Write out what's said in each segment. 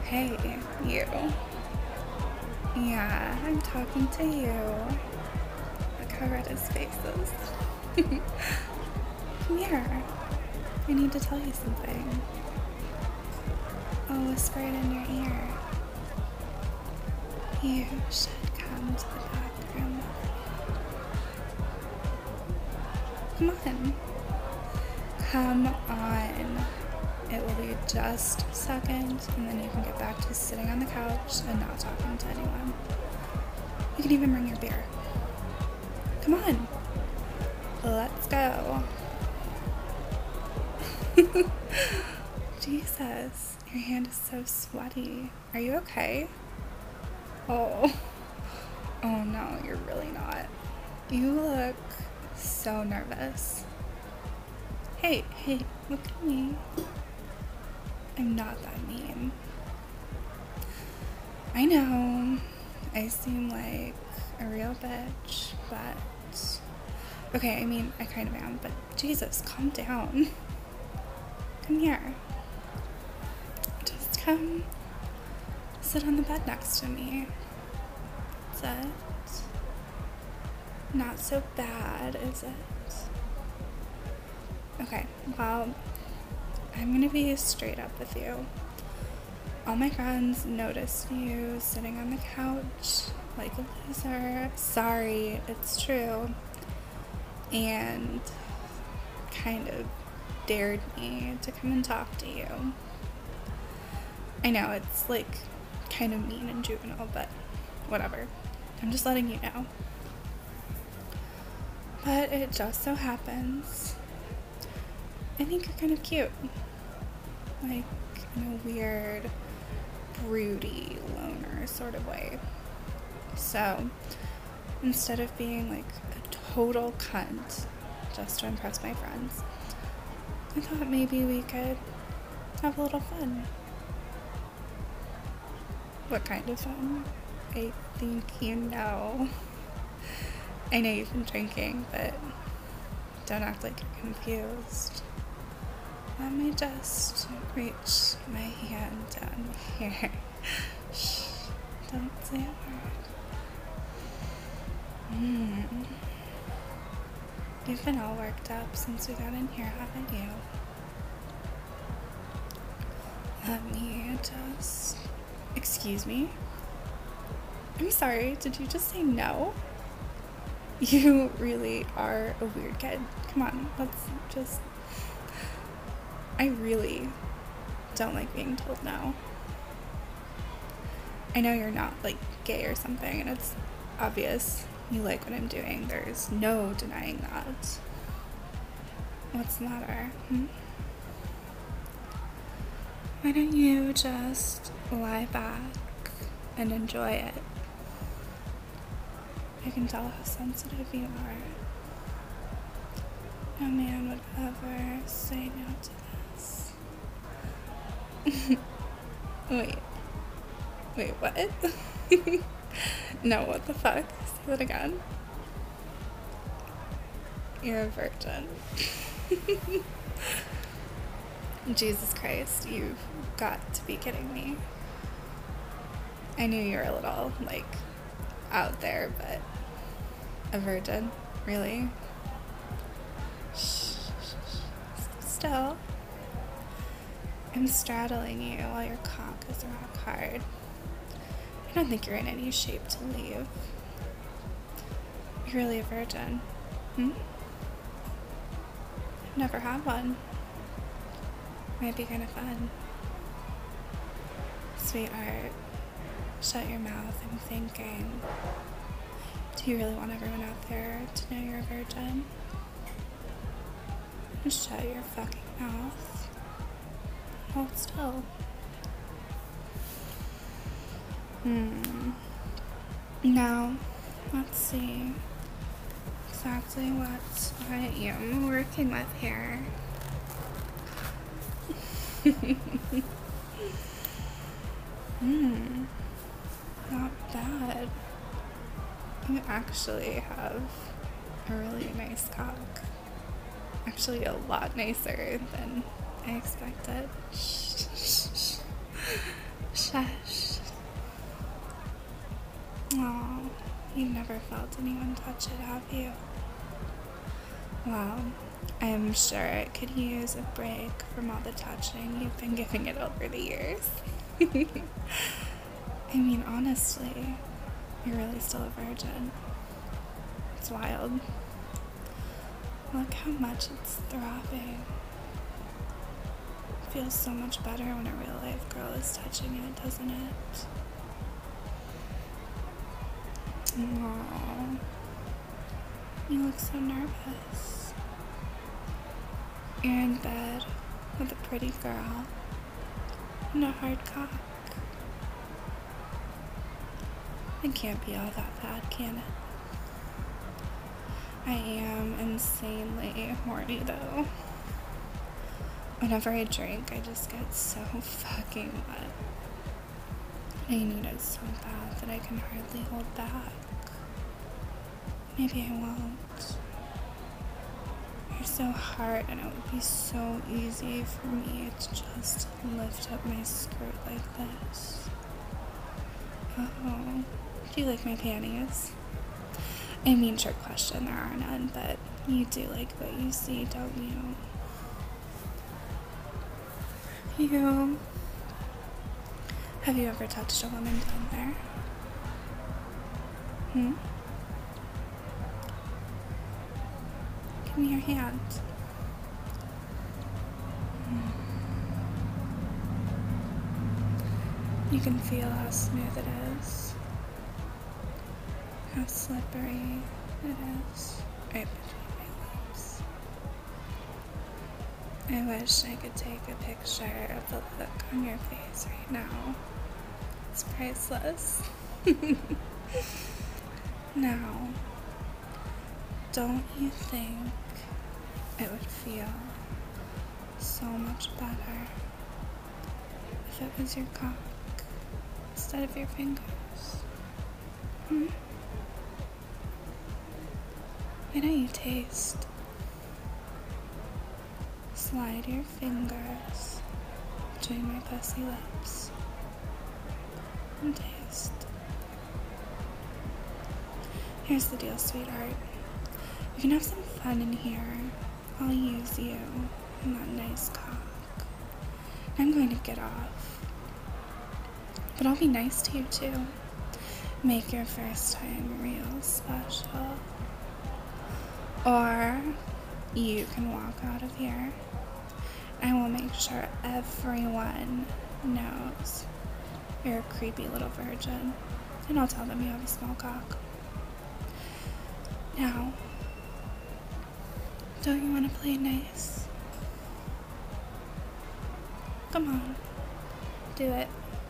Hey, you. Yeah, I'm talking to you. Look how red his face is. Come here. I need to tell you something. I'll whisper it in your ear. You should come to the bathroom. Come on. Come on. It will be just a second, and then you can get back to sitting on the couch and not talking to anyone. You can even bring your beer. Come on. Let's go. Jesus, your hand is so sweaty. Are you okay? Oh no, you're really not. You look so nervous. Hey, look at me. I'm not that mean. I know, I seem like a real bitch, but... Okay, I mean, I kind of am, but Jesus, calm down. Come here. Just come sit on the bed next to me. That's it. Not so bad, is it? Okay, well, I'm gonna be straight up with you. All my friends noticed you sitting on the couch like a loser. Sorry, it's true. And kind of dared me to come and talk to you. I know it's like kind of mean and juvenile, but whatever. I'm just letting you know. But it just so happens I think you're kind of cute. Like in a weird, broody, loner sort of way. So instead of being like a total cunt just to impress my friends, I thought maybe we could have a little fun. What kind of fun? I think you know. I know you've been drinking, but don't act like you're confused. Let me just reach my hand down here. Shh, don't say a word. You've been all worked up since we got in here, haven't you? Let me just... Excuse me? I'm sorry, did you just say no? You really are a weird kid. Come on, let's just... I really don't like being told no. I know you're not, like, gay or something, and it's obvious you like what I'm doing. There's no denying that. What's the matter? Why don't you just lie back and enjoy it? I can tell how sensitive you are. No man would ever say no to this. Wait, what? No, what the fuck? Say that again. You're a virgin. Jesus Christ, you've got to be kidding me. I knew you were a little, like, out there, but a virgin? Really? Shh. Still, I'm straddling you while your cock is rock hard. I don't think you're in any shape to leave. You're really a virgin. I've never had one. Might be kind of fun. Sweetheart, shut your mouth. I'm thinking. Do you really want everyone out there to know you're a virgin? Just shut your fucking mouth. Hold still. Now, let's see exactly what I am working with here. Not bad. You actually have a really nice cock. Actually, a lot nicer than I expected. Shh. Shush. Aw, you've never felt anyone touch it, have you? Well, I'm sure it could use a break from all the touching you've been giving it over the years. I mean, honestly, you're really still a virgin. It's wild. Look how much it's throbbing. It feels so much better when a real life girl is touching it, doesn't it? Aww. You look so nervous. You're in bed with a pretty girl and a hard cock. It can't be all that bad, can it? I am insanely horny though. Whenever I drink, I just get so fucking wet. I need it so bad that I can hardly hold back. Maybe I won't. You're so hard, and it would be so easy for me to just lift up my skirt like this. Oh, do you like my panties? I mean, trick question, there are none, but you do like what you see, don't you? Have you ever touched a woman down there? Give me your hand. You can feel how smooth it is. How slippery it is right between my lips. I wish I could take a picture of the look on your face right now. It's priceless. Now, don't you think it would feel so much better if it was your cock instead of your fingers? Why don't you taste? Slide your fingers between my pussy lips and taste. Here's the deal, sweetheart. You can have some fun in here. I'll use you and that nice cock. I'm going to get off. But I'll be nice to you too. Make your first time real special. Or you can walk out of here. I will make sure everyone knows you're a creepy little virgin. And I'll tell them you have a small cock. Now, don't you want to play nice? Come on. Do it.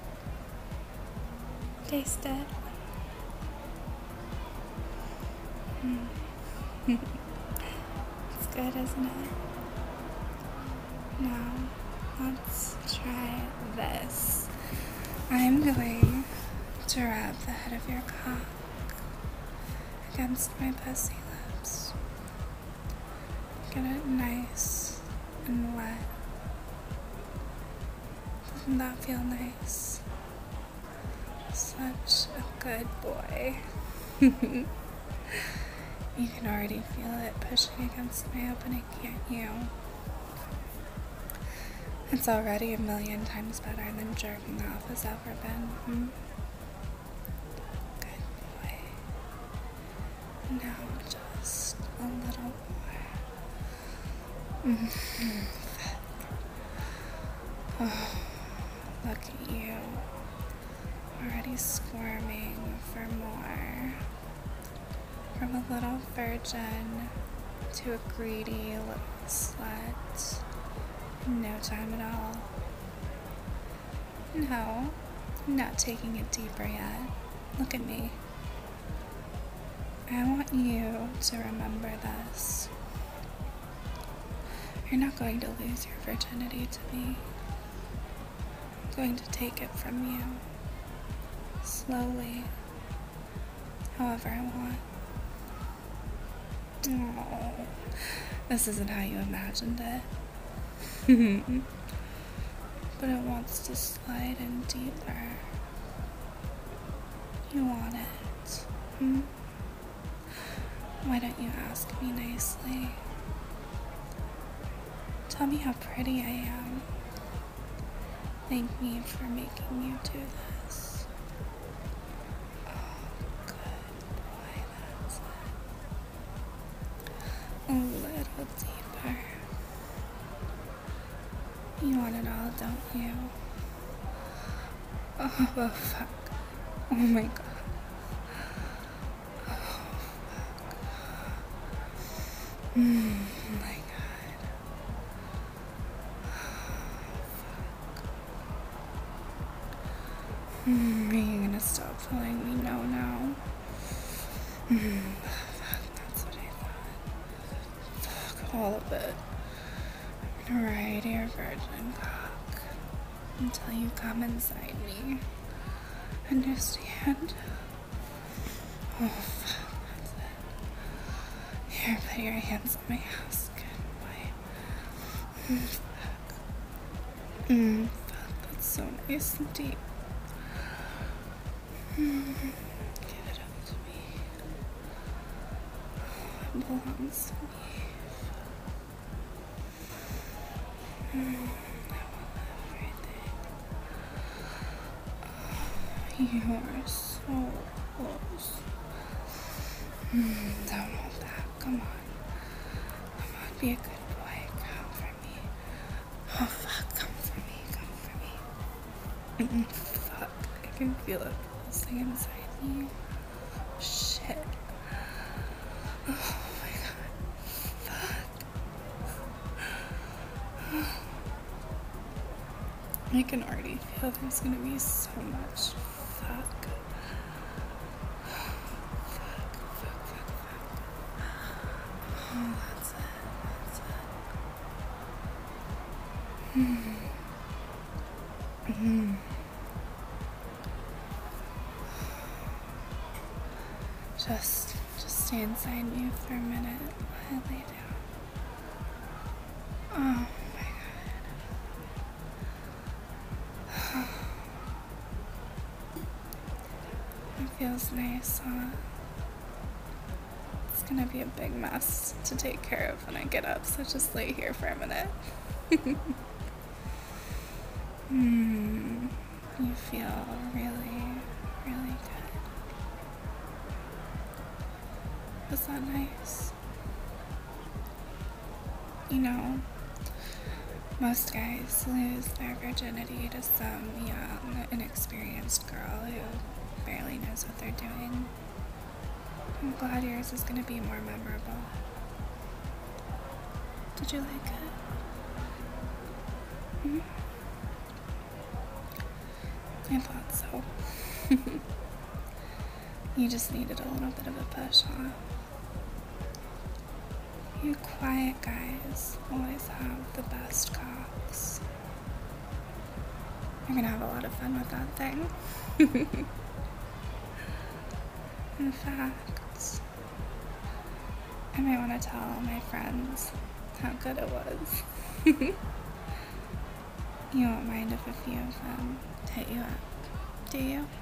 Taste it. It's good, isn't it? Now, let's try this. I'm going to rub the head of your cock against my pussy lips. Get it nice and wet. Doesn't that feel nice? Such a good boy. You can already feel it pushing against my opening, can't you? It's already a million times better than jerking off has ever been. Good boy. Now just a little more. Oh, look at you. Already squirming for more. From a little virgin to a greedy little slut. No time at all. No, I'm not taking it deeper yet. Look at me. I want you to remember this. You're not going to lose your virginity to me. I'm going to take it from you. Slowly. However I want. Oh, this isn't how you imagined it. but it wants to slide in deeper. You want it, hmm? Why don't you ask me nicely? Tell me how pretty I am. Thank me for making you do this. Oh, good boy, that's it. A little deeper. You want it all, don't you? Oh, fuck. Oh my god. Oh, fuck. My god. Are you gonna stop telling me no now? Fuck, that's what I thought. Fuck, all of it. I'm gonna ride your virgin cock until you come inside me. Understand? Oh, fuck, that's it. Here, put your hands on my ass. Good boy. Fuck. Fuck, that's so nice and deep. Give it up to me. It belongs to me. I want everything. You are so close. Don't hold that. Come on. Come on, be a good boy. Come for me. Oh, fuck. Come for me. Come for me. Fuck. I can feel it pulsing inside me. Shit. Oh my god. Fuck. I can already feel there's gonna be so much. Fuck. Fuck. Oh, that's it. Just stay inside me for a minute while I lay down. Oh my god. It feels nice, huh? It's gonna be a big mess to take care of when I get up, so just lay here for a minute. You feel really, really good. Was that nice? You know, most guys lose their virginity to some young, inexperienced girl who barely knows what they're doing. I'm glad yours is going to be more memorable. Did you like it? I thought so. You just needed a little bit of a push, huh? You quiet guys always have the best cocks. You're gonna have a lot of fun with that thing. In fact, I might want to tell all my friends how good it was. You won't mind if a few of them hit you up, do you?